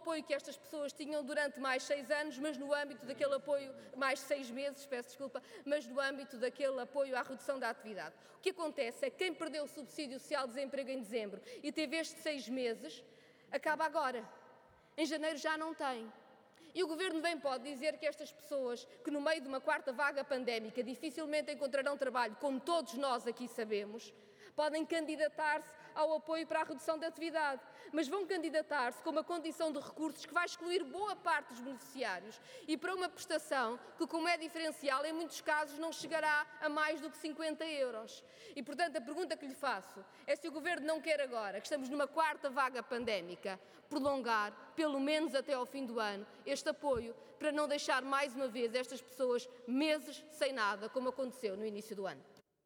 apoio que estas pessoas tinham durante mais 6 anos, mas no âmbito daquele apoio, mais 6 meses, peço desculpa, mas no âmbito daquele apoio à redução da atividade. O que acontece é que quem perdeu o subsídio social de desemprego em dezembro e teve estes 6 meses, acaba agora. Em janeiro já não tem. E o Governo bem pode dizer que estas pessoas, que no meio de uma quarta vaga pandémica dificilmente encontrarão trabalho, como todos nós aqui sabemos, podem candidatar-se ao apoio para a redução da atividade, mas vão candidatar-se com uma condição de recursos que vai excluir boa parte dos beneficiários e para uma prestação que, como é diferencial, em muitos casos não chegará a mais do que 50 euros. E, portanto, a pergunta que lhe faço é se o Governo não quer agora, que estamos numa quarta vaga pandémica, prolongar, pelo menos até ao fim do ano, este apoio para não deixar mais uma vez estas pessoas meses sem nada, como aconteceu no início do ano.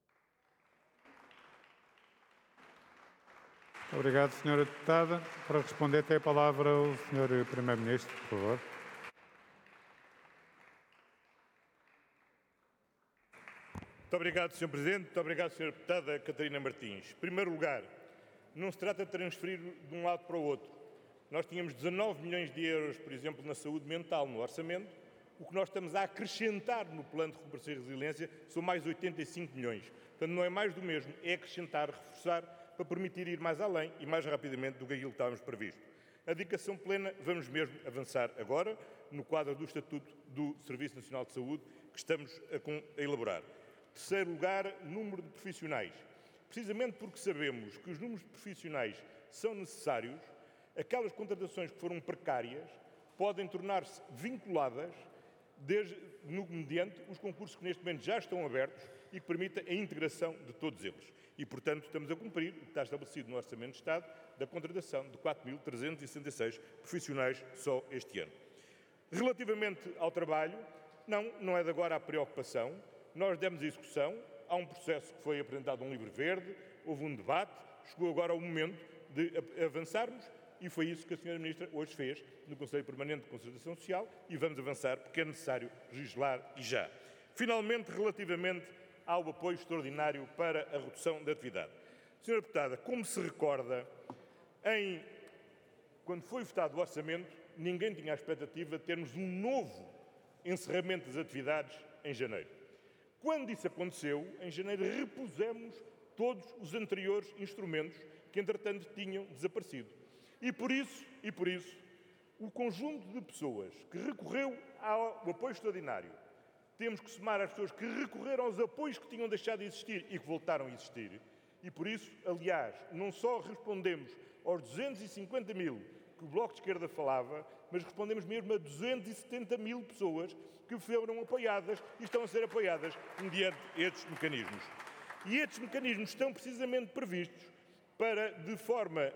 Obrigado, Sra. Deputada. Para responder, tem a palavra o Sr. Primeiro-Ministro, por favor. Muito obrigado, Sr. Presidente. Muito obrigado, Sra. Deputada Catarina Martins. Em primeiro lugar, não se trata de transferir de um lado para o outro. Nós tínhamos 19 milhões de euros, por exemplo, na saúde mental no orçamento. O que nós estamos a acrescentar no Plano de Recuperação e Resiliência são mais 85 milhões. Portanto, não é mais do mesmo, é acrescentar, reforçar, para permitir ir mais além e mais rapidamente do que aquilo que estávamos previsto. A dedicação plena, vamos mesmo avançar agora, no quadro do Estatuto do Serviço Nacional de Saúde, que estamos a elaborar. Terceiro lugar, número de profissionais. Precisamente porque sabemos que os números de profissionais são necessários, aquelas contratações que foram precárias podem tornar-se vinculadas mediante os concursos que neste momento já estão abertos e que permitem a integração de todos eles. E, portanto, estamos a cumprir o que está estabelecido no Orçamento de Estado da contratação de 4.366 profissionais só este ano. Relativamente ao trabalho, não é de agora a preocupação. Nós demos execução, há um processo que foi apresentado um livro verde, houve um debate, chegou agora o momento de avançarmos e foi isso que a Sra. Ministra hoje fez no Conselho Permanente de Concertação Social e vamos avançar porque é necessário legislar e já. Finalmente, relativamente ao apoio extraordinário para a redução da atividade. Sra. Deputada, como se recorda, quando foi votado o orçamento, ninguém tinha a expectativa de termos um novo encerramento das atividades em janeiro. Quando isso aconteceu, em janeiro repusemos todos os anteriores instrumentos que, entretanto, tinham desaparecido. E por isso, o conjunto de pessoas que recorreu ao apoio extraordinário, temos que somar as pessoas que recorreram aos apoios que tinham deixado de existir e que voltaram a existir. E por isso, aliás, não só respondemos aos 250 mil que o Bloco de Esquerda falava, mas respondemos mesmo a 270 mil pessoas que foram apoiadas e estão a ser apoiadas mediante estes mecanismos. E estes mecanismos estão precisamente previstos para, de forma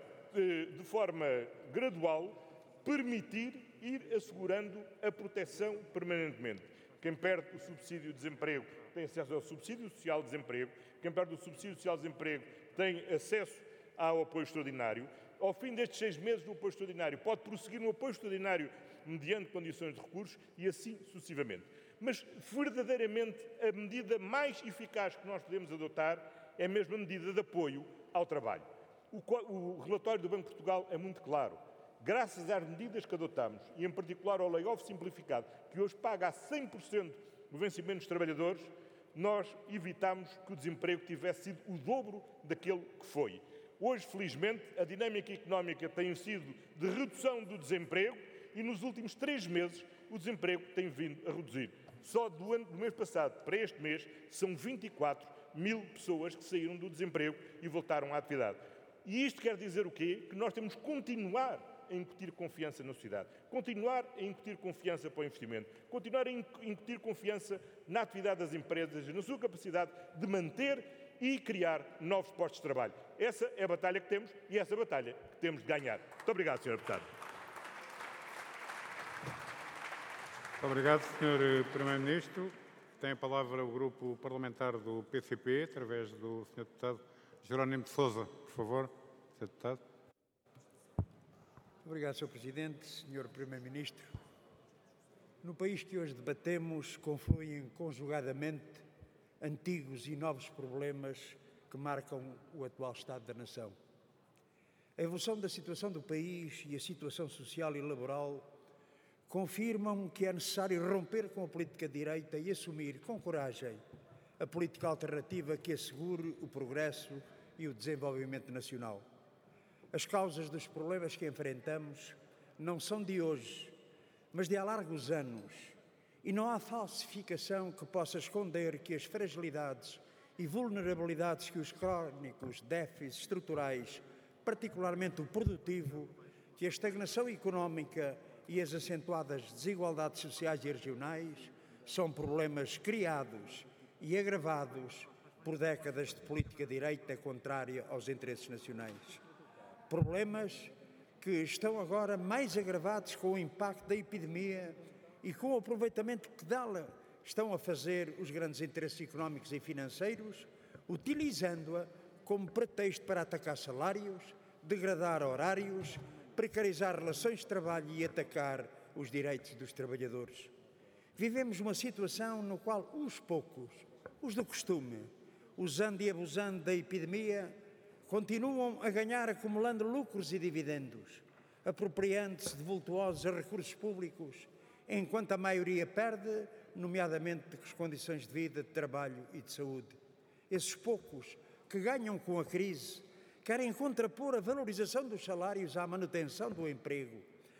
gradual, permitir ir assegurando a proteção permanentemente. Quem perde o subsídio de desemprego tem acesso ao subsídio social de desemprego. Quem perde o subsídio social de desemprego tem acesso ao apoio extraordinário. Ao fim destes 6 meses do apoio extraordinário, pode prosseguir no apoio extraordinário mediante condições de recursos e assim sucessivamente. Mas, verdadeiramente, a medida mais eficaz que nós podemos adotar é mesmo a medida de apoio ao trabalho. O relatório do Banco de Portugal é muito claro. Graças às medidas que adotamos, e em particular ao layoff simplificado, que hoje paga a 100% o vencimento dos trabalhadores, nós evitamos que o desemprego tivesse sido o dobro daquele que foi. Hoje, felizmente, a dinâmica económica tem sido de redução do desemprego e nos últimos 3 meses o desemprego tem vindo a reduzir. Só do mês passado para este mês são 24 mil pessoas que saíram do desemprego e voltaram à atividade. E isto quer dizer o quê? Que nós temos que continuar a incutir confiança na sociedade, continuar a incutir confiança para o investimento, continuar a incutir confiança na atividade das empresas, na sua capacidade de manter e criar novos postos de trabalho. Essa é a batalha que temos e essa é a batalha que temos de ganhar. Muito obrigado, Sr. Deputado. Muito obrigado, Sr. Primeiro-Ministro. Tem a palavra o Grupo Parlamentar do PCP, através do Sr. Deputado Jerónimo de Sousa. Por favor, Sr. Deputado. Obrigado, Sr. Presidente, Sr. Primeiro-Ministro. No país que hoje debatemos, confluem conjugadamente antigos e novos problemas que marcam o atual estado da nação. A evolução da situação do país e a situação social e laboral confirmam que é necessário romper com a política de direita e assumir com coragem a política alternativa que assegure o progresso e o desenvolvimento nacional. As causas dos problemas que enfrentamos não são de hoje, mas de há largos anos, e não há falsificação que possa esconder que as fragilidades e vulnerabilidades que os crónicos déficits estruturais, particularmente o produtivo, que a estagnação económica e as acentuadas desigualdades sociais e regionais são problemas criados e agravados por décadas de política direita contrária aos interesses nacionais. Problemas que estão agora mais agravados com o impacto da epidemia e com o aproveitamento que dela estão a fazer os grandes interesses económicos e financeiros, utilizando-a como pretexto para atacar salários, degradar horários, precarizar relações de trabalho e atacar os direitos dos trabalhadores. Vivemos uma situação no qual uns poucos, os do costume, usando e abusando da epidemia, continuam a ganhar acumulando lucros e dividendos, apropriando-se de vultuosos recursos públicos, enquanto a maioria perde, nomeadamente as condições de vida, de trabalho e de saúde. Esses poucos que ganham com a crise querem contrapor a valorização dos salários à manutenção do emprego,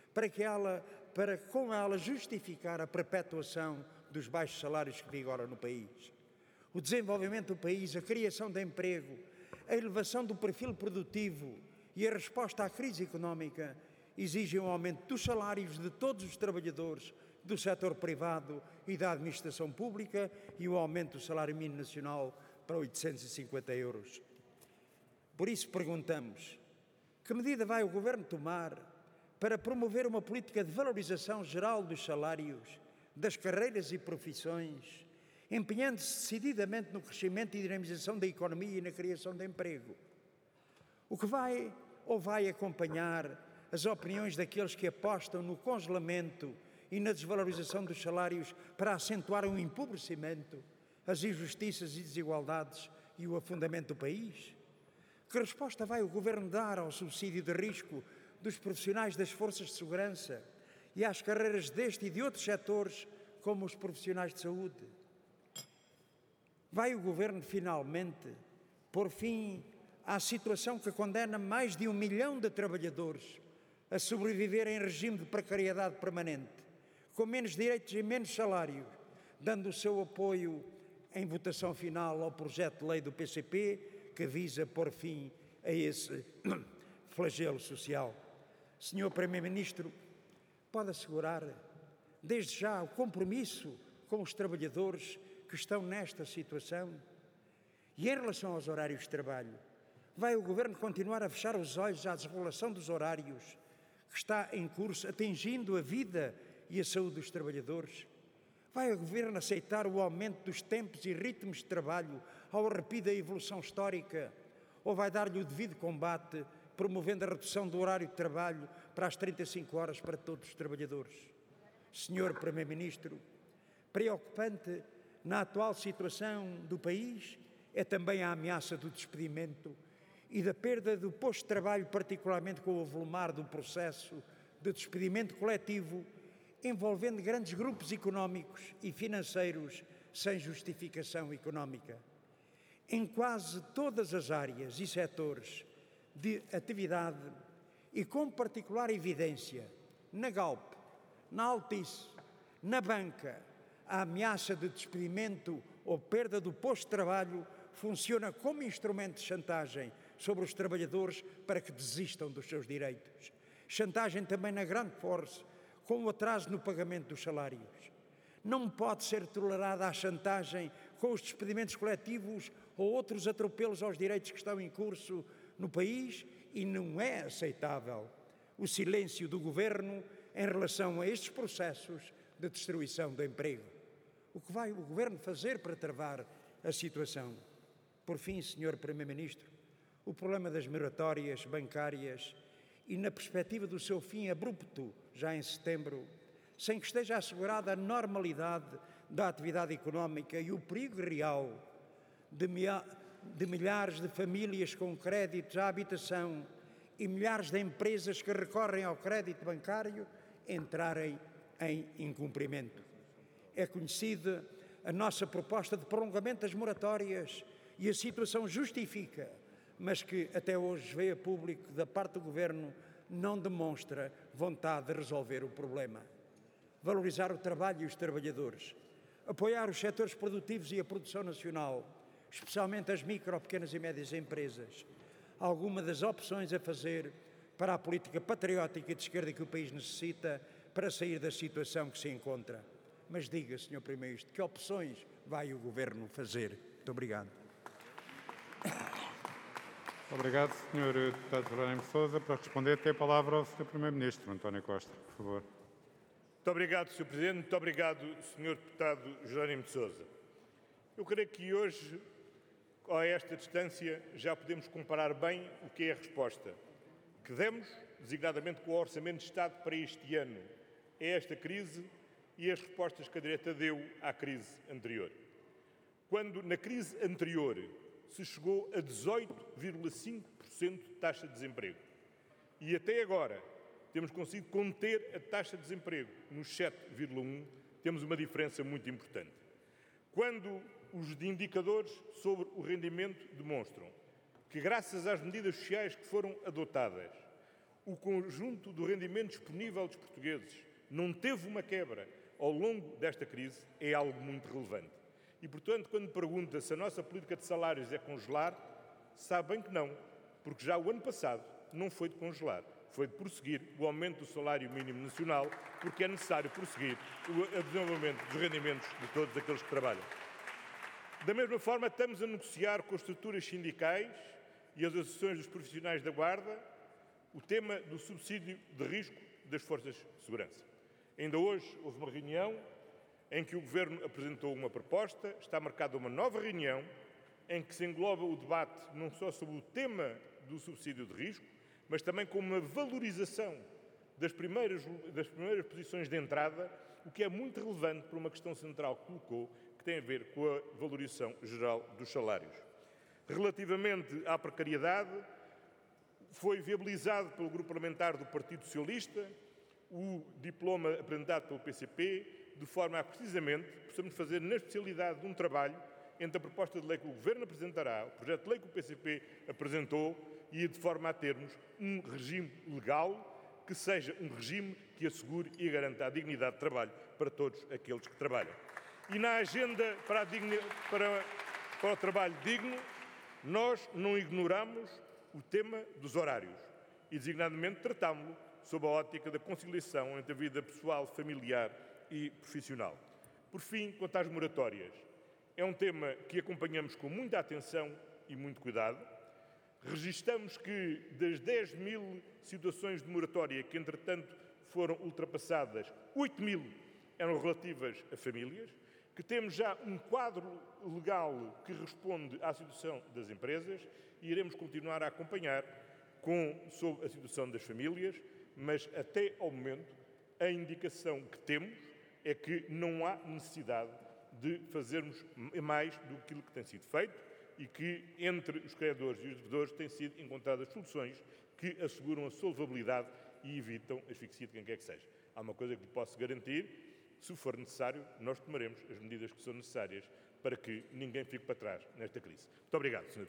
para com ela justificar a perpetuação dos baixos salários que vigoram no país. O desenvolvimento do país, a criação de emprego, a elevação do perfil produtivo e a resposta à crise económica exigem um aumento dos salários de todos os trabalhadores do setor privado e da administração pública e o aumento do salário mínimo nacional para 850 euros. Por isso perguntamos, que medida vai o Governo tomar para promover uma política de valorização geral dos salários, das carreiras e profissões, empenhando-se decididamente no crescimento e dinamização da economia e na criação de emprego? O que vai ou vai acompanhar as opiniões daqueles que apostam no congelamento e na desvalorização dos salários para acentuar o empobrecimento, as injustiças e desigualdades e o afundamento do país? Que resposta vai o Governo dar ao subsídio de risco dos profissionais das forças de segurança e às carreiras deste e de outros setores, como os profissionais de saúde? Vai o Governo finalmente pôr fim à situação que condena mais de 1 milhão de trabalhadores a sobreviver em regime de precariedade permanente, com menos direitos e menos salário, dando o seu apoio em votação final ao projeto de lei do PCP que visa pôr fim a esse flagelo social? Senhor Primeiro-Ministro, pode assegurar desde já o compromisso com os trabalhadores que estão nesta situação? E em relação aos horários de trabalho, vai o Governo continuar a fechar os olhos à desregulação dos horários que está em curso, atingindo a vida e a saúde dos trabalhadores? Vai o Governo aceitar o aumento dos tempos e ritmos de trabalho ao arrepio da evolução histórica? Ou vai dar-lhe o devido combate, promovendo a redução do horário de trabalho para as 35 horas para todos os trabalhadores? Senhor Primeiro-Ministro, preocupante na atual situação do país é também a ameaça do despedimento e da perda do posto de trabalho, particularmente com o avolumar do processo de despedimento coletivo, envolvendo grandes grupos económicos e financeiros sem justificação económica. Em quase todas as áreas e setores de atividade, e com particular evidência na Galp, na Altice, na banca, a ameaça de despedimento ou perda do posto de trabalho funciona como instrumento de chantagem sobre os trabalhadores para que desistam dos seus direitos. Chantagem também na grande força, com o atraso no pagamento dos salários. Não pode ser tolerada a chantagem com os despedimentos coletivos ou outros atropelos aos direitos que estão em curso no país, e não é aceitável o silêncio do Governo em relação a estes processos de destruição do emprego. O que vai o Governo fazer para travar a situação? Por fim, Sr. Primeiro-Ministro, o problema das moratórias bancárias e na perspectiva do seu fim abrupto, já em setembro, sem que esteja assegurada a normalidade da atividade económica e o perigo real de milhares de famílias com créditos à habitação e milhares de empresas que recorrem ao crédito bancário entrarem em incumprimento. É conhecida a nossa proposta de prolongamento das moratórias e a situação justifica, mas que até hoje veio a público da parte do Governo não demonstra vontade de resolver o problema. Valorizar o trabalho e os trabalhadores, apoiar os setores produtivos e a produção nacional, especialmente as micro, pequenas e médias empresas, alguma das opções a fazer para a política patriótica e de esquerda que o país necessita para sair da situação que se encontra. Mas diga, Sr. Primeiro-Ministro, que opções vai o Governo fazer? Muito obrigado. Obrigado, Sr. Deputado Jerónimo de Sousa. Para responder, tem a palavra o Sr. Primeiro-Ministro, António Costa, por favor. Muito obrigado, Sr. Presidente. Muito obrigado, Sr. Deputado Jerónimo de Sousa. Eu creio que hoje, a esta distância, já podemos comparar bem o que é a resposta que demos, designadamente com o Orçamento de Estado para este ano, a esta crise e as respostas que a direita deu à crise anterior. Quando, na crise anterior, se chegou a 18,5% de taxa de desemprego e até agora temos conseguido conter a taxa de desemprego nos 7,1%, temos uma diferença muito importante. Quando os indicadores sobre o rendimento demonstram que, graças às medidas sociais que foram adotadas, o conjunto do rendimento disponível dos portugueses não teve uma quebra ao longo desta crise, é algo muito relevante. E, portanto, quando pergunta se a nossa política de salários é congelar, sabe bem que não, porque já o ano passado não foi de congelar, foi de prosseguir o aumento do salário mínimo nacional, porque é necessário prosseguir o desenvolvimento dos rendimentos de todos aqueles que trabalham. Da mesma forma, estamos a negociar com as estruturas sindicais e as associações dos profissionais da Guarda o tema do subsídio de risco das forças de segurança. Ainda hoje houve uma reunião em que o Governo apresentou uma proposta, está marcada uma nova reunião em que se engloba o debate não só sobre o tema do subsídio de risco, mas também com uma valorização das primeiras posições de entrada, o que é muito relevante para uma questão central que colocou, que tem a ver com a valorização geral dos salários. Relativamente à precariedade, foi viabilizado pelo Grupo Parlamentar do Partido Socialista o diploma apresentado pelo PCP, de forma a, precisamente, possamos fazer na especialidade de um trabalho entre a proposta de lei que o Governo apresentará, o projeto de lei que o PCP apresentou, e de forma a termos um regime legal que seja um regime que assegure e garanta a dignidade de trabalho para todos aqueles que trabalham. E na agenda para o trabalho digno, nós não ignoramos o tema dos horários e, designadamente, tratámo-lo sob a ótica da conciliação entre a vida pessoal, familiar e profissional. Por fim, quanto às moratórias, é um tema que acompanhamos com muita atenção e muito cuidado. Registamos que das 10.000 situações de moratória que, entretanto, foram ultrapassadas, 8.000 eram relativas a famílias, que temos já um quadro legal que responde à situação das empresas e iremos continuar a acompanhar sobre a situação das famílias, mas até ao momento a indicação que temos é que não há necessidade de fazermos mais do que aquilo que tem sido feito e que entre os credores e os devedores têm sido encontradas soluções que asseguram a solvabilidade e evitam a asfixia de quem quer que seja. Há uma coisa que lhe posso garantir: se for necessário, nós tomaremos as medidas que são necessárias para que ninguém fique para trás nesta crise. Muito obrigado, Sr.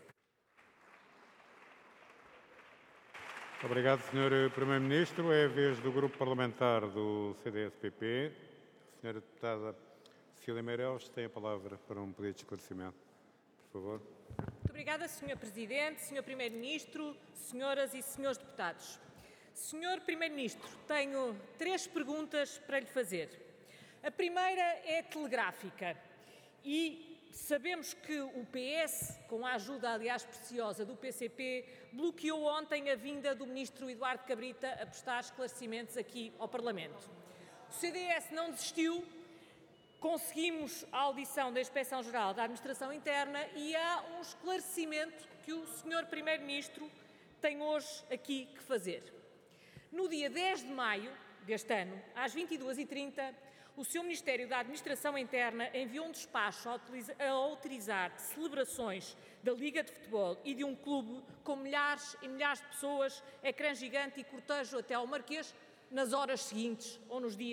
Obrigado, Sr. Primeiro-Ministro. É a vez do Grupo Parlamentar do CDS-PP. A Sra. Deputada Cecília Meireles tem a palavra para um pedido de esclarecimento. Por favor. Muito obrigada, Sr. Presidente, Sr. Primeiro-Ministro, senhoras e senhores deputados. Sr. Primeiro-Ministro, tenho 3 perguntas para lhe fazer. A primeira é telegráfica e sabemos que o PS, com a ajuda, aliás, preciosa do PCP, bloqueou ontem a vinda do Ministro Eduardo Cabrita a prestar esclarecimentos aqui ao Parlamento. O CDS não desistiu, conseguimos a audição da Inspeção-Geral da Administração Interna e há um esclarecimento que o Sr. Primeiro-Ministro tem hoje aqui que fazer. No dia 10 de maio, deste ano, às 22h30, o seu Ministério da Administração Interna enviou um despacho a autorizar celebrações da Liga de Futebol e de um clube com milhares e milhares de pessoas, ecrã gigante e cortejo até ao Marquês, nas horas seguintes ou nos dias